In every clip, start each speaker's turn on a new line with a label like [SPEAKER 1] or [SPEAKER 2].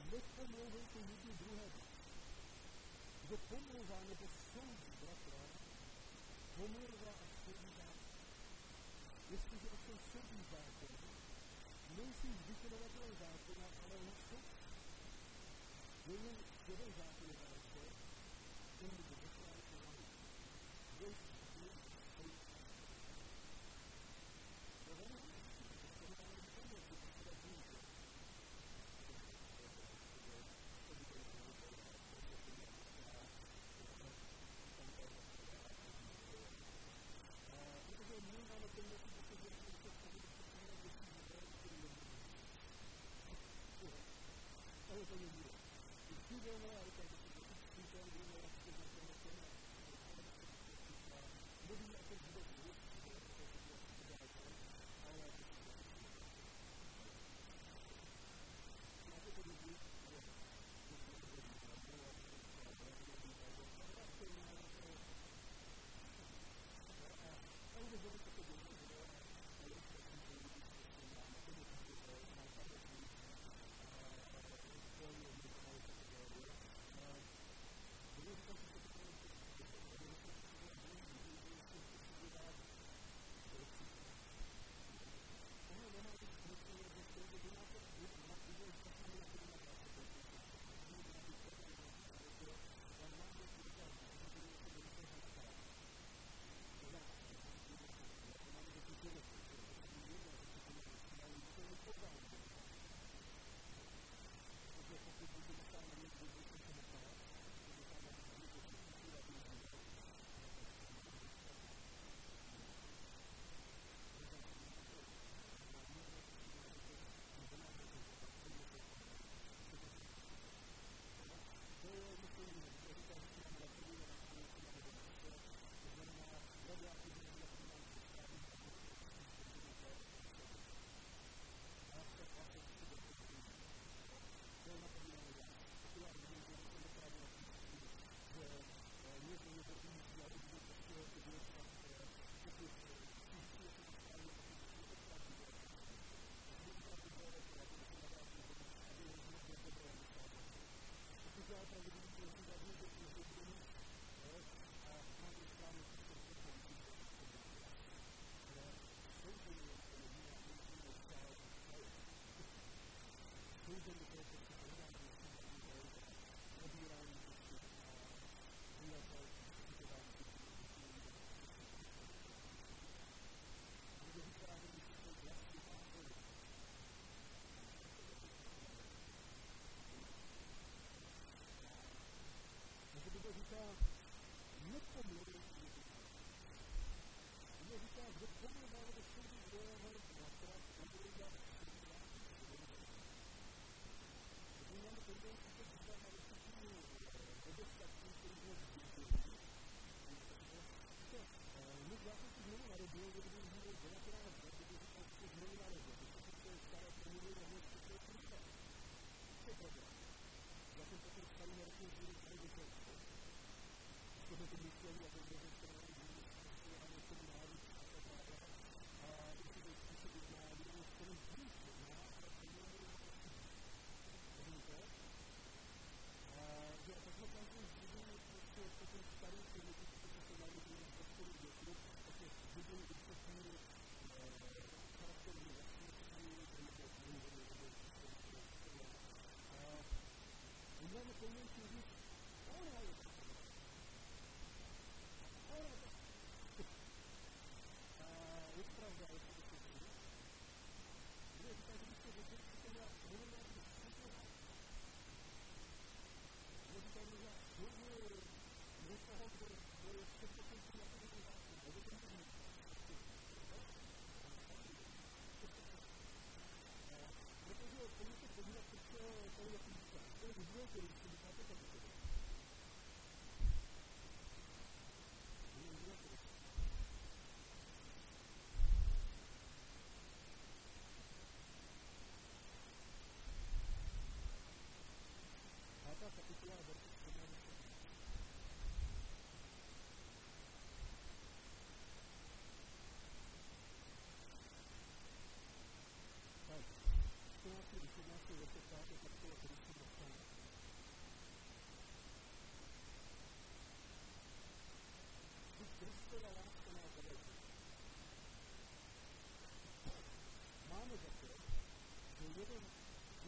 [SPEAKER 1] nepomlouvejte jedni druhému. Kdo pomlouvá nebo soudí bratra, pomlouvá a soudí zákon. Jestliže ovšem soudí zákon, nejsi vykonavatelem zákona, ale ho soudí. Je jen jeden zákonodárce, ten bude vytvářet návrh. Dvoj zákon, který to velmi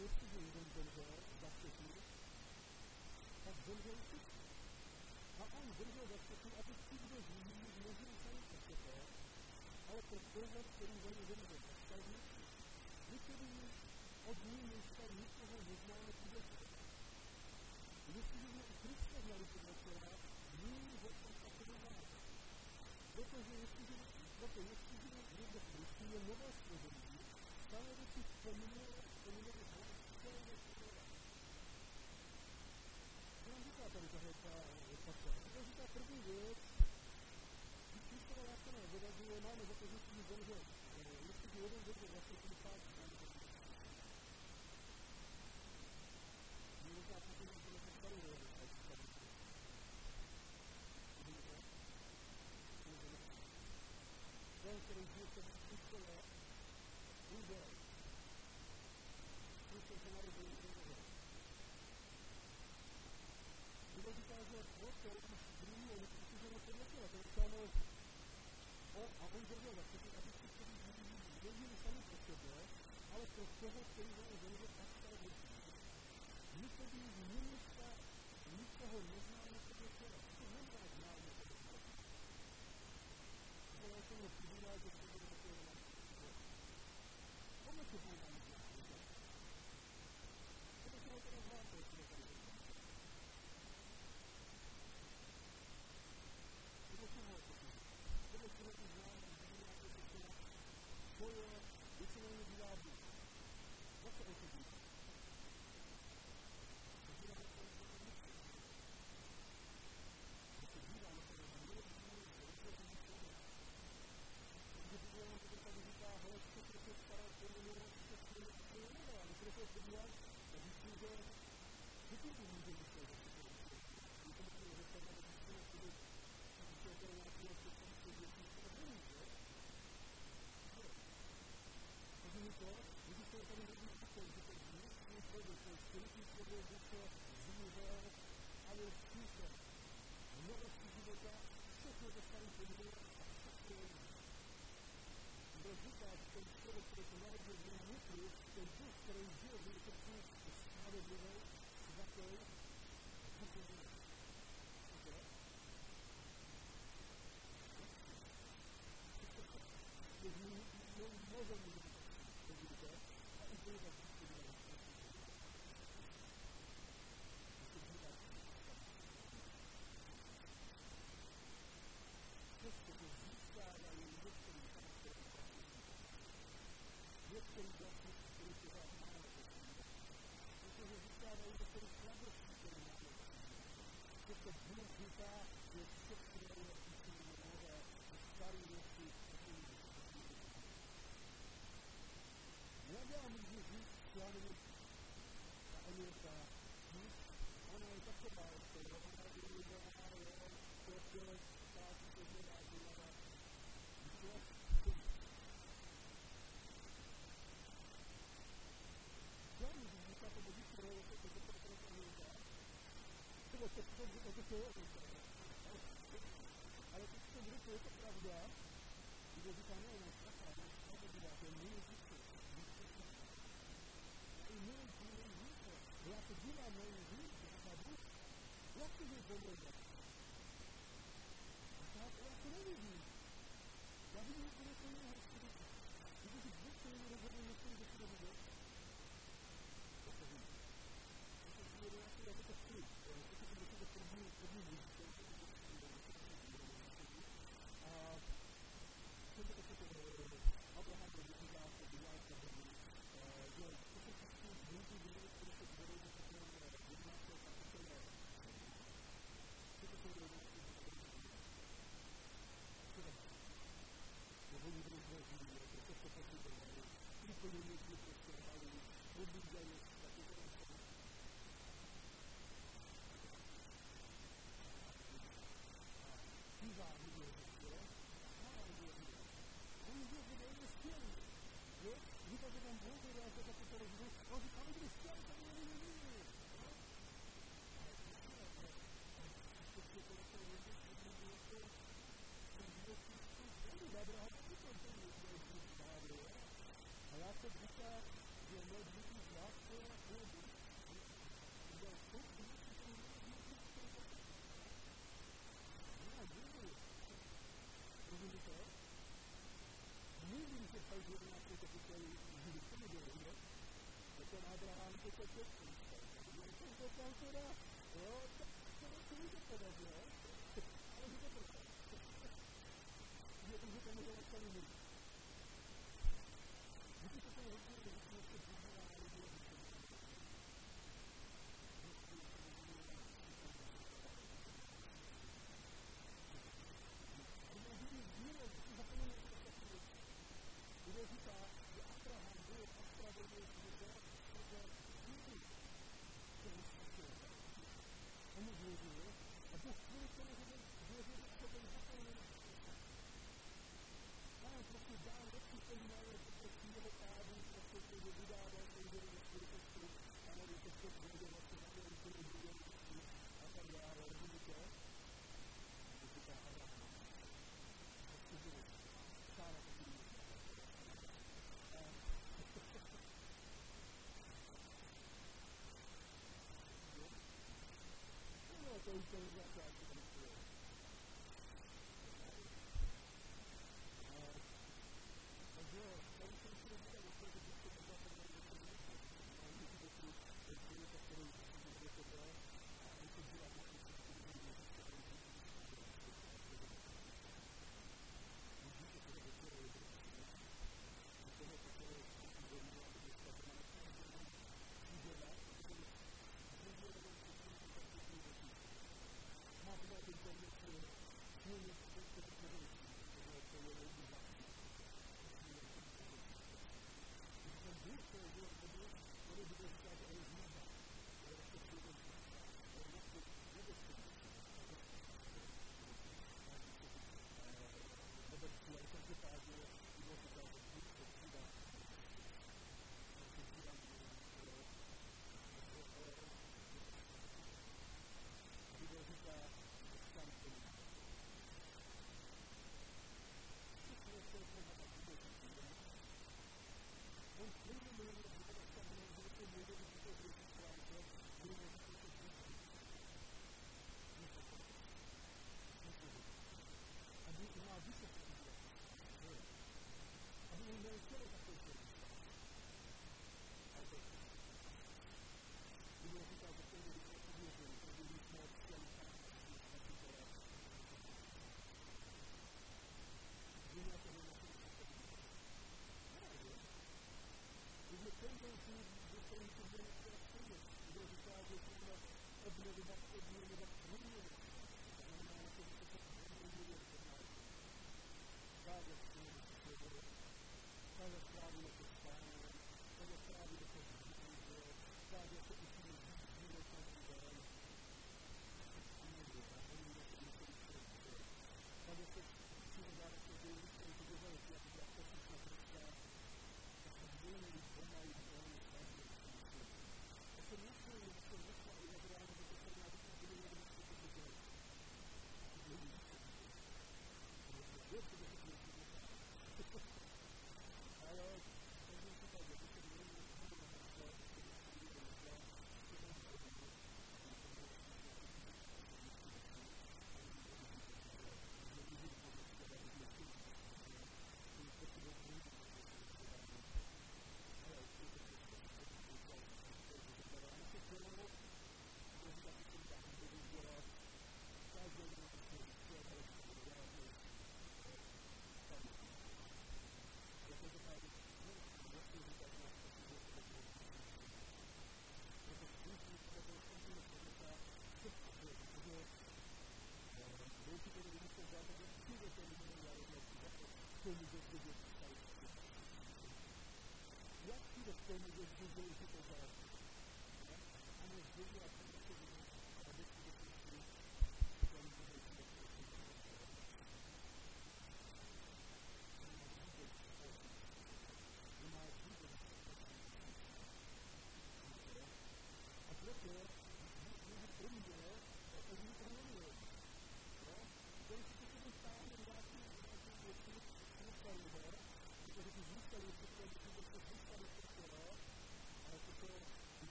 [SPEAKER 1] jestliže jeden zemřel za všechny, tak zemřel všichni. A on zemřel za všechny, aby ti, kdo žijí, nežili sami pro sebe, ale pro toho, který za ně zemřel. Tak vždycky. My tedy od ní nejsme nikoho neznáme podle sebe. Jestliže jsme i Krista znali podle sebe, my ho tam takový máme. Protože jestliže někdo Kristu je nové stvoření, stále věci pominuli celé věci nové. Co nám říká tady ta pasáž? To říká první věc, když Kristova láska nás zavazuje, máme za to, že si zemřel. Jestliže jeden zemřel, vlastně tím pátí. My možná potom jsme se stali roli. Ten, který žije se Kristova, umřel. Kristus se narodil umřel. Bible říká, že proto už druhý on přesvědčený podle těla. To je psáno a on zemřel za všechny, aby si který nežili sami pro sebe, ale pro toho, který za ně zemřel, tak stal věcí. My tedy z ministra nikoho neznáme podle těla. To neznamená známe podle těla. To je tomu přibývá, že to bude takové na těla. Podle těla nám známe. Podle těla to neznáte, jak to tady. Podle těla to známe. Podle těla to známe, to je většinou nebývá Bůh. Zase o to bývá. Ale když to bude, to je to pravda, když říká, ne, ne, to je můj díky. To je můj díky. Já to dívám na můj díky, a Bůh, jak to je dobré? Já to nevidím. Já vidím, že to je to jiného světa. Když Bůh se jim rozhodne, myslím, že to bude. To to vidím. To je jako to vstřed. To je první místo. A co to Abraham to vyzývá, to bývá se hodně, že to se prostě můžu vidět, které se budou na takovém jednáce a takové. Co to jsou jednáce? Co to je? Nebo někdo zvěří, proto se potřebuje. Úplně někdy prostě to dětství. Jsem to tam teda, jo, to může podat, jo, ale že to proto. Že to může ostali mít. Víte, co to je hodně, že jsme se budívá a lidi je kde říká, že Abraham byl ospravedlněn, že víry se vyspěl. On mu věřil a Bůh kvůli tomu, že věřil, že byl zapojený. Pán prostě dál lepší peníze, prostě jeho pádu, prostě že vydával svůj věru na skutečnosti, a nevím, že to bude vlastně na věru, že to bude a tak dále, rozumíte? To říká Abraham. Prostě byl stále takový. To už je začátku Kristovo. Takže jo, tady jsem si říkal, že to je vždycky možná ten nejlepší a můžu to přijít, že to je takový, že to bylo a on to dělá takový, že to bude mít něco, co je můžete to večera je že toho takové území a dneska to má území,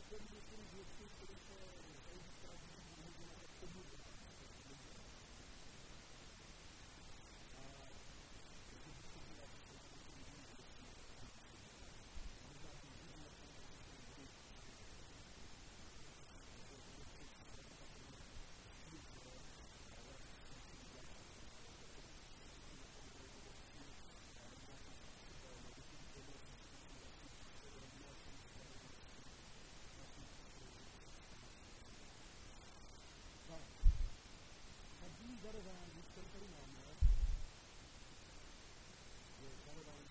[SPEAKER 1] některé věci, které se dají zprávit, můžeme na komunitě. Darování, které tady máme, je darování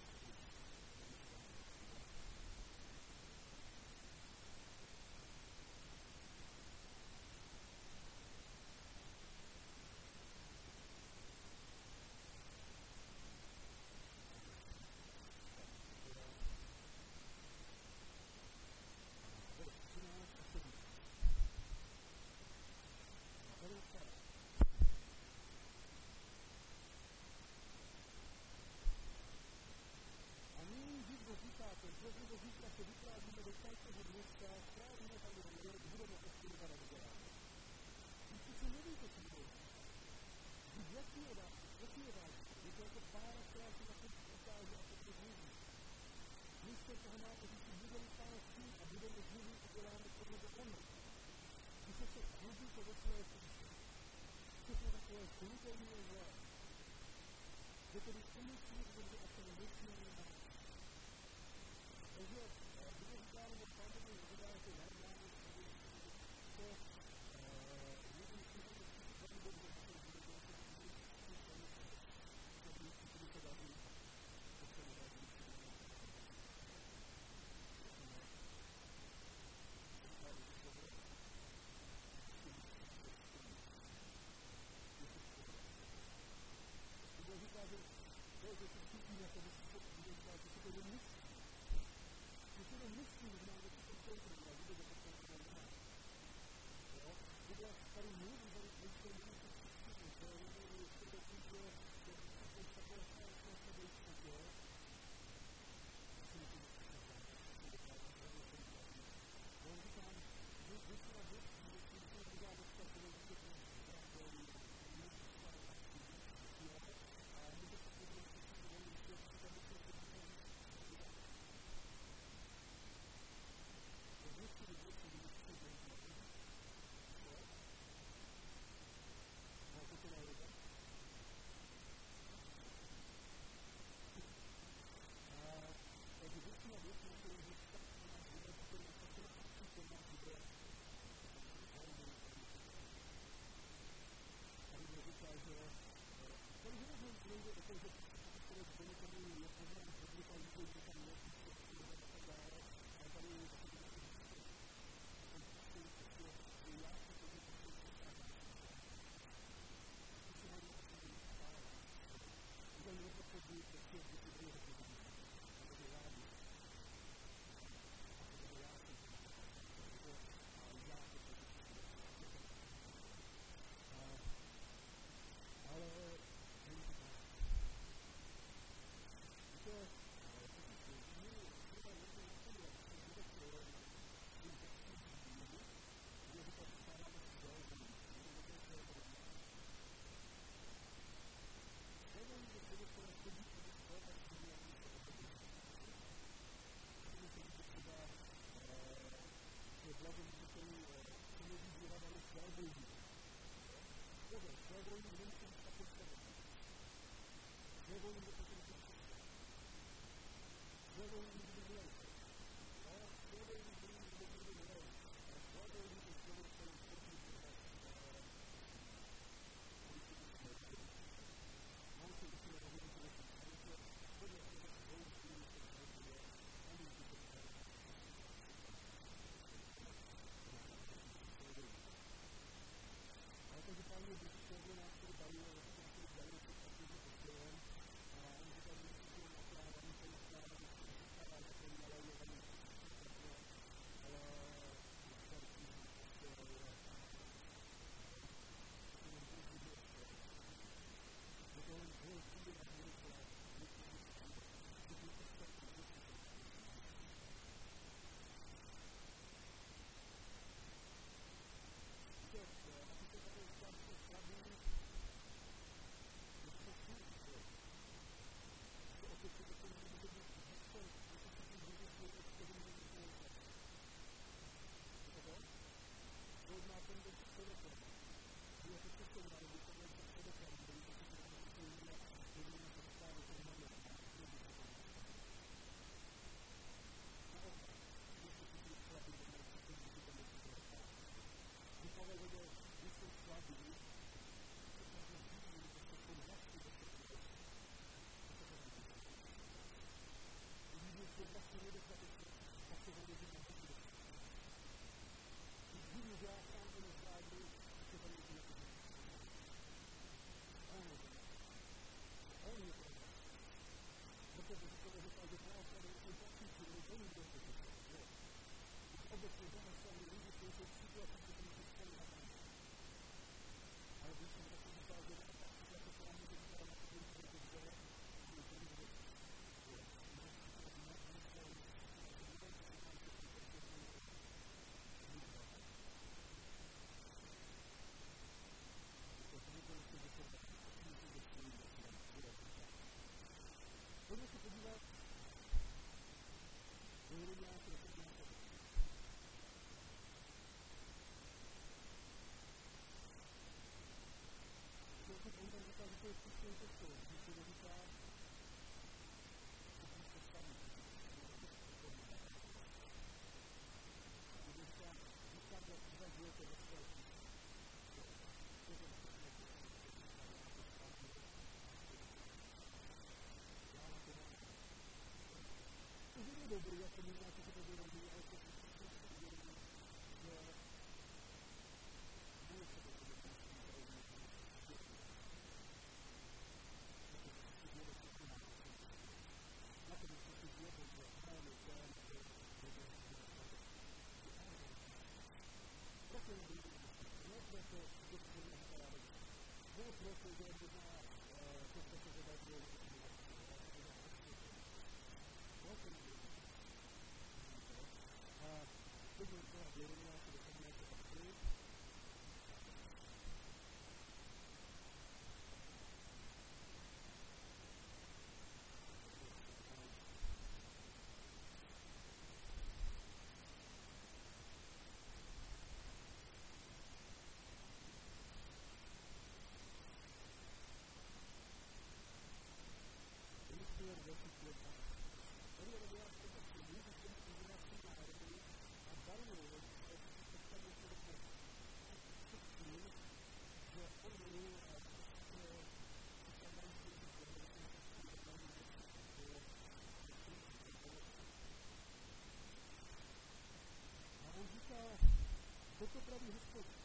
[SPEAKER 1] zítra se vyplázíme do každého města, strávíme tam rok, budeme osvědovat a vzdělávat. Když si nevíte, co bude, jaký je váš? Je to jako pára, která si na tom ukáže a to mluví. Místo toho máte, že si budeme pár tím a budeme zmluvit a děláme tohle do ono. Když se hlubíte do své srdce, všechno takové hlubení je zlé. Je tedy umyslí, že a to nesmírně má. Takže když říkáme, že Pánovi vydáte to normálně, to je jedný z těch, velmi dobře, že to bude to dá být, to se nedá být. Když říká, že to je, že se cítíme, jako by se dobrý, jako možná si to uvědomí, ale to si prostě uvědomí, že může se to uvědomit, na to bych si věděl, že máme ten, proto je dobrý, ne proto, že se to nevypadá, ne proto, že je možná to, co se zadá důležitý, a teď je to vědomí, jak to dopadne, to patří. Toto praví Hospodin.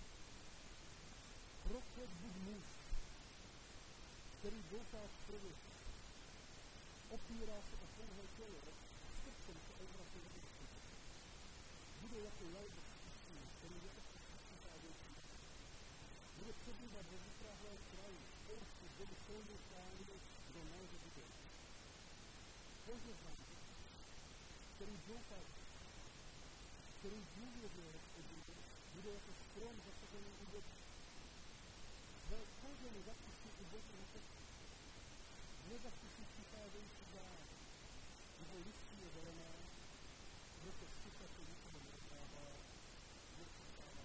[SPEAKER 1] Proklet buď muž, který doufá v člověka, opírá se o pouhé tělo, srdcem se obrací na Hospodina. Bude jako jajbo skutečný, který je skutečný závětí. Bude přebývat ve vyprahlém kraji, porstu, kde by silnou stáli, kdo nelze vidět. Požehnání, který doufá, který důvěřuje Hospodinu, bude jako strom zasazený u vody. Své kořeny zapustí u božího srdce. Nezapustí přicházející zád, jeho listí je zelené, proto sucha se nikomu nedostává, nedostává.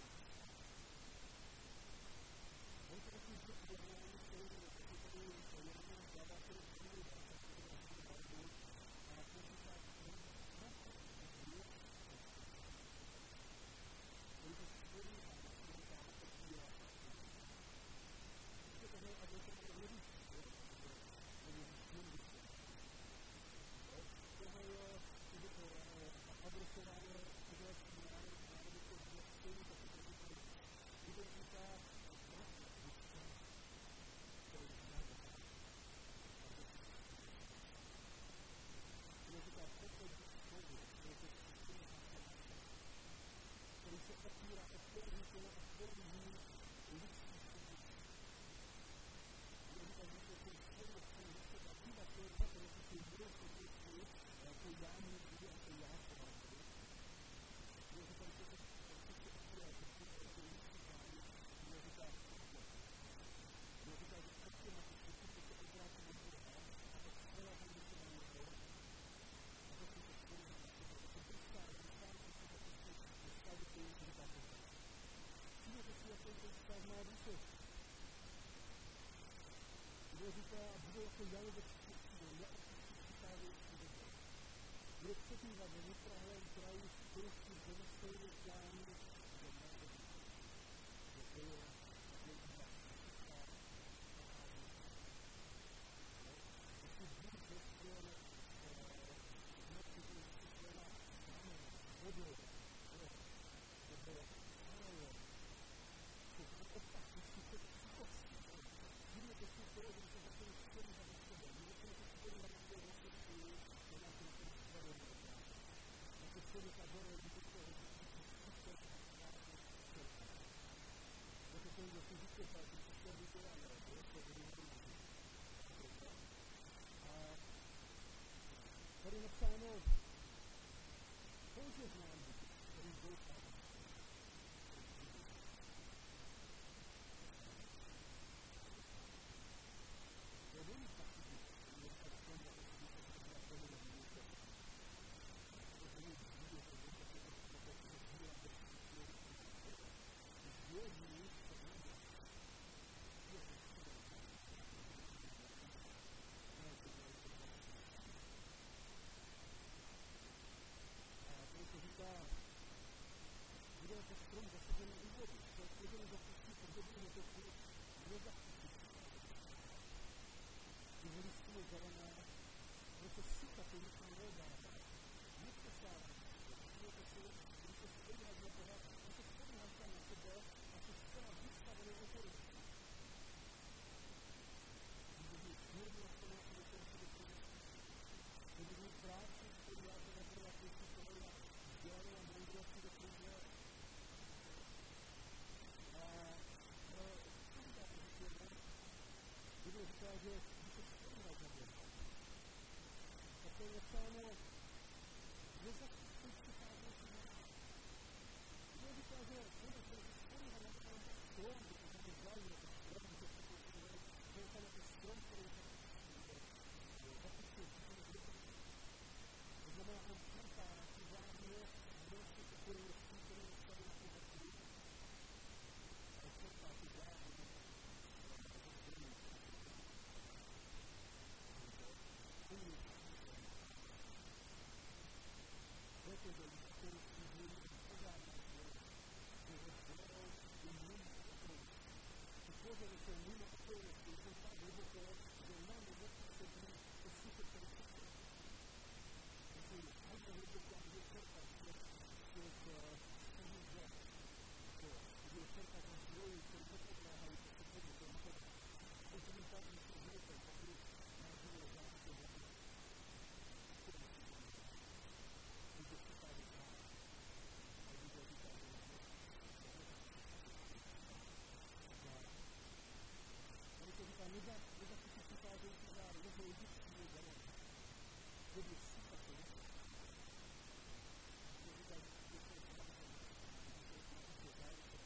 [SPEAKER 1] On to takový vzdělání, který je tady jedna hlava, který přijde a tak se vrátí barvu a počítá s tím, který to stvoří a počítá a počítá. Ještě tohle, aby to bylo nevíc, tohle je adresováno izraelským národu, to je stejný, tak to je identita práce, kterou znáte. Identita poslední slovu, který se opírá o tvorný tělo a tvorný mír lidský slovu. Identita víte, že slovo se nechce zabývat, to je proto, že si budou slovo to já mě bude a to já se vám budu. Protože tady se to všechno opírá, že si to je lidský zájem, důležitá slovo. Důležitá, že prostě na to všechno se obrátí do Boha a to celá tam se vám nebude. A to si to slovo znamená, že to brzdá, že to stále to je říká Boha. Všimněte si, jak to správná duše. Důležitá bude jako jalové přicházející dobu. Bude přebývat ve vyprahlém kraji v průzku zemestejné plány, že nelze vidět. Že to je jedna fyzická náhodná. Jestli Bůh rozpěl noci, bude vysvětlena znamená, vodou, nebo stále, to je opak, jestli to psychosti. Vidíte si to, že se začali skvělý za sebe. Vidíte si skvělý za sebe rozsvědčí, že nám to musí spravedlivě dát. A to člověk a gore, když to je skutečně správně čerpá. Proto to je fyzické, ale to je skvělý to já nevím, to je skvělý to já. A tady napsáno požehnání, který doufá. Bude jako strom zasazený u vody. To je složené zapustí podobně to nezapustí. Jeho listí je zelená, proto sucha to nikdo nedává. nezachytí přicházející náš. Je říká, že ona se vzpomíná na tom strom, když se to zdají, na ten strom, že se to vzpomíná, že je tam jako strom, který je zachytil všechny věci. To znamená, on čerpá na ty vládě, množství, které je staví na těch věcí. A čerpá ty vládě, protože historický děj pořádá svět, že je zvěrou je mimo okolnosti. Ty tvořily jsou mimo okolnosti, jsou tak hluboké, že nám je nepotřebný to sucho celé srdce. Takže hodně hluboké, kde je čerpat z těch středních zem, kde je čerpat z zdrojů, které nepodléhají to se tomu, to je to. To se mi tak myslím, že je to, pokud nás bylo zásadně hlavně. Když přichází k nám, a když je vychází na mě, tady to říká, nezachytí přicházející záry, nebo egyptský je dané. Když sypat to je. To říká, že to je přicházející. To je záry, to je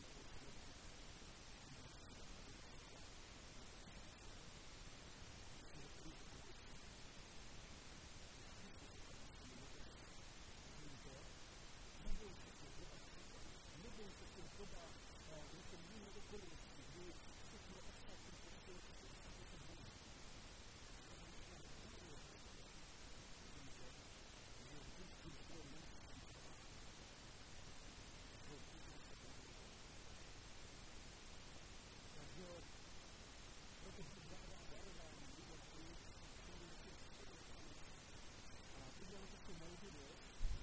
[SPEAKER 1] neboj se těm dobám, kdy se mimo okolnosti, kdy všechno ostatní postoje se se bojí. Že vždycky svoj nemusí. Takže proto si dává darování lidem, kteří jsou a udělám to malý věc.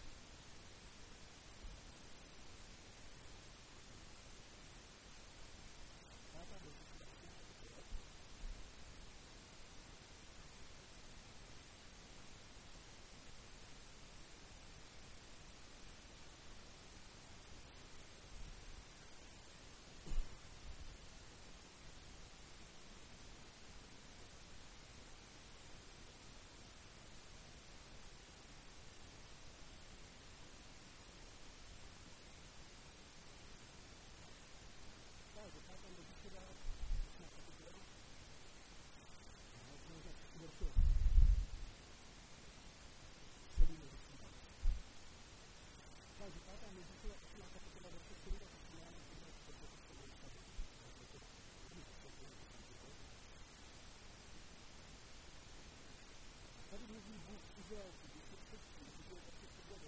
[SPEAKER 1] Tady mluví Bůh Izraelci, když se přečtí, když je taky pogoda,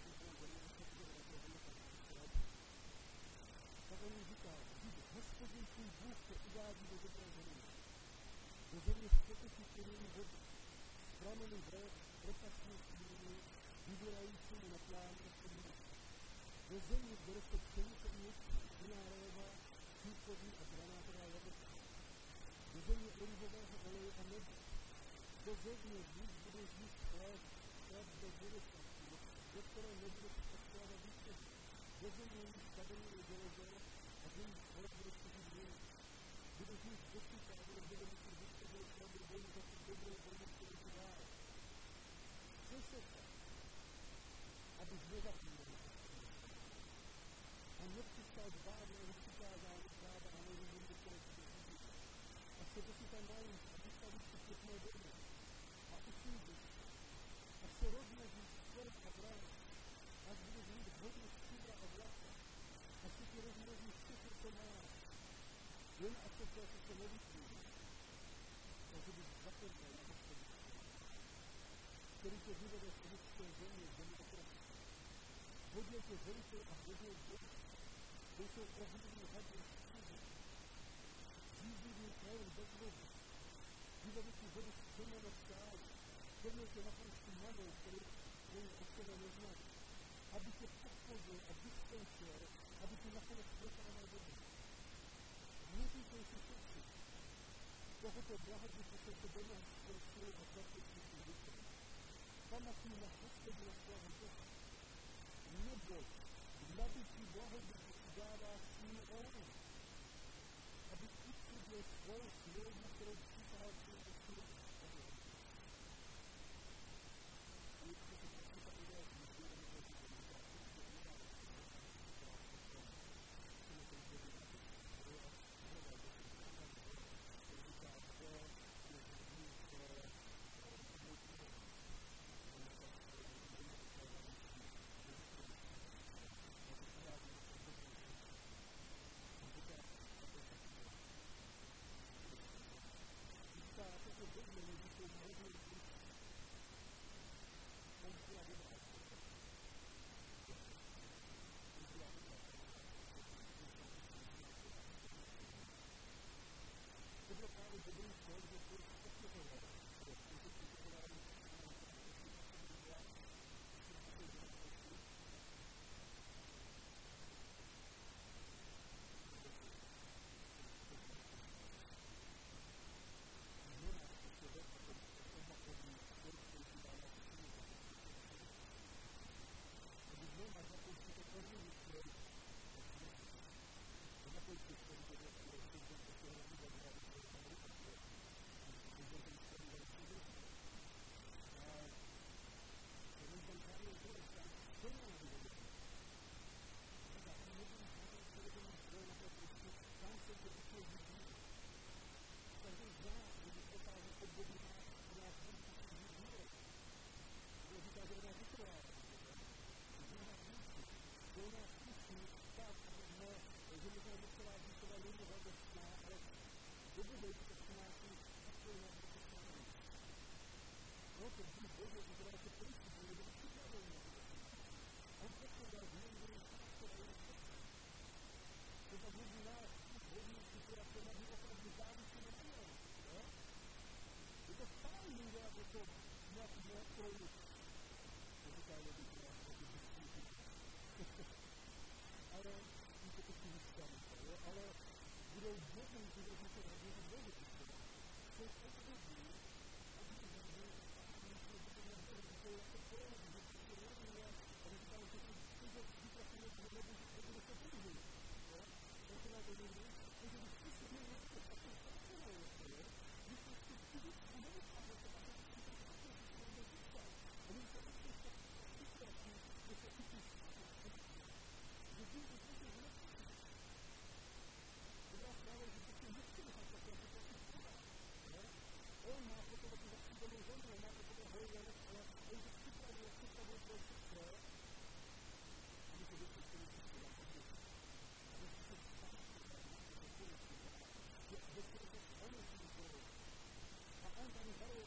[SPEAKER 1] tak on jim říká, Hospodin tvůj Bůh tě uvádí do dobré země. Do země z potoku plynulý vody, z prameny propastných chvíli, vybírajícímu na plánu Hospodina. Do země, kde roste pšenice i ječmen, vinná réva, fíkový a granátová jablka. Do země olivového oleje a medu. Do země, v níž budeš jíst chléb bez budoucnosti, do které nebudeš odkládat výsledky. Do země jíš kademní železo a z jejich chléb budeš chodit víno. Budeš jíst dosyta a budeš vědomit výsledky, opravdu bojí za tu dobrou volbu, kterou ti dá. Co se tak, abys nezapomněl. A nepřistal dbávě a nepřikázání práva a nejrůzím, do které si dořídí. A se si tam najíš a vystavíš si pěkné domy. A usídíš se. A se rozmnožíš skvělk a brány. Až budeš mít hodně stříbra a zlata. A se ti rozmnoží všechno, co máš. Jen a co se nevytvoří. Takže bys zapomněl na Hospodina, který tě vyvede z egyptské země, zemi otroctví. Vodil tě z rukou a vodil z rukou. Kde jsou ohlivní hady a střízy. Žízlivý krajem bez vody. Vyvedl ti vodu z černého skály. Krmil tě na prstí manou, který od tebe neznal. Aby tě podpořil a vyzkoušel, aby ti nakonec prosáhnul vodu. Neříkej si srdci. Tohoto blahodruhu se tebe nehospodil a zapětí si rukou. Pamatuj na Hospodina svého Boha. Neboť v nabití blahodruhu si dává svým onem, aby utvrdil svou smlouvu, kterou přísahal svým otcům. A ještě se prosím ta idea, že Dobu dojde, to přináší takovou nějakou postavení. No, to když Bože, to teda jako principu, nebo připravený na to. On prostě dal výjimky, charakter a jeho srdce. To tak mezi nás, hodně situace na by opravdu závisí na něm. Je to fajn mluvit o tom nějaký neprojít. To říká jedný krát, jako diskuzi. Ale tím to taky vystavíte, ale budou jednou, že budou se radit Bohu. To je období, aby to bylo, to je jako projekt, že to rozumí, a když tam se to vypracuje, že nebude se podívat. To je to někdy, takže když ty si měli něco takového pracovalo, když to si fyzicky nevypadlo, to také si to takového, že to bude získat. A když se to tak situací, že se chytí že tím, že to je nepřijde. Dobrá zpráva, že to si nechci nechat takové situaci stát. On má potom taky zasíbenou zemi, on má potom hojlen, ale on se připravuje pro všechno, aby to věci, které si chtěla chodit. Aby se to stát, že ve které se ono si vytvoří. A on tady varuje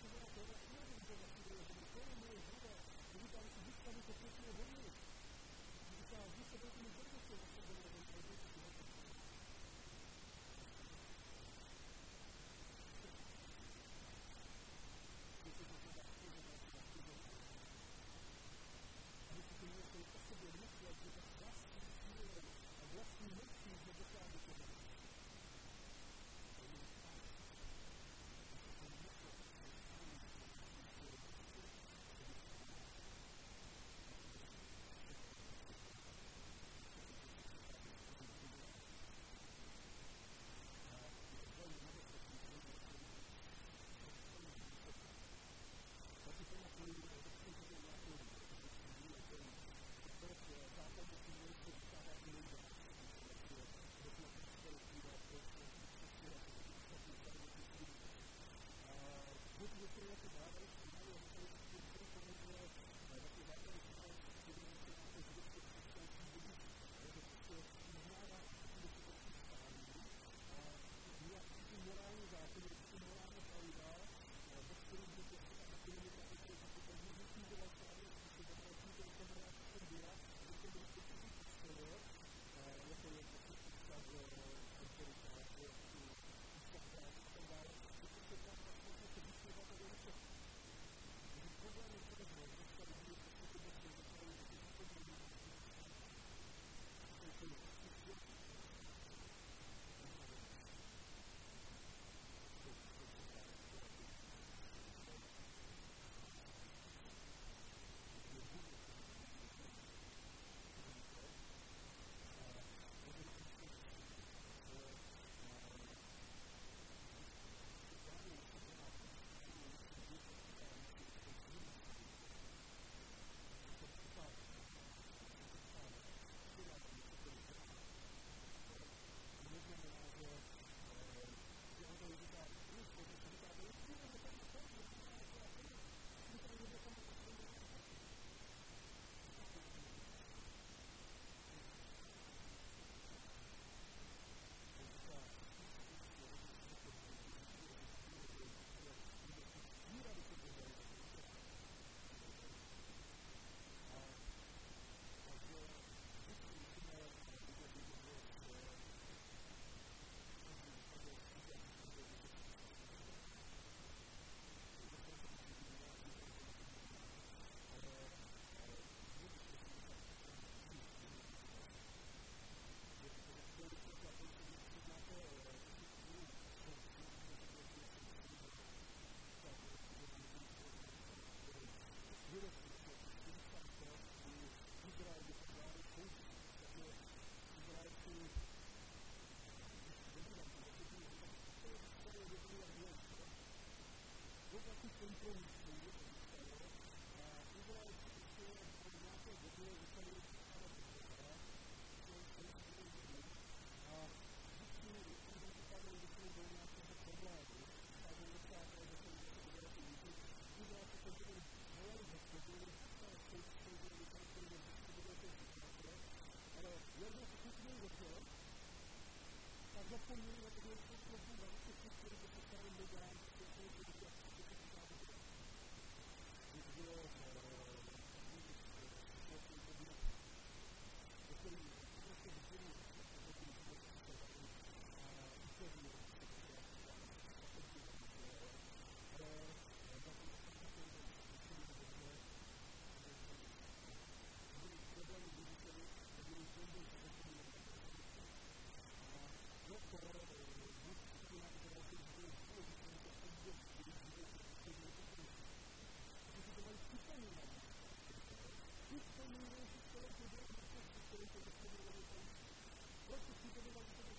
[SPEAKER 1] to bylo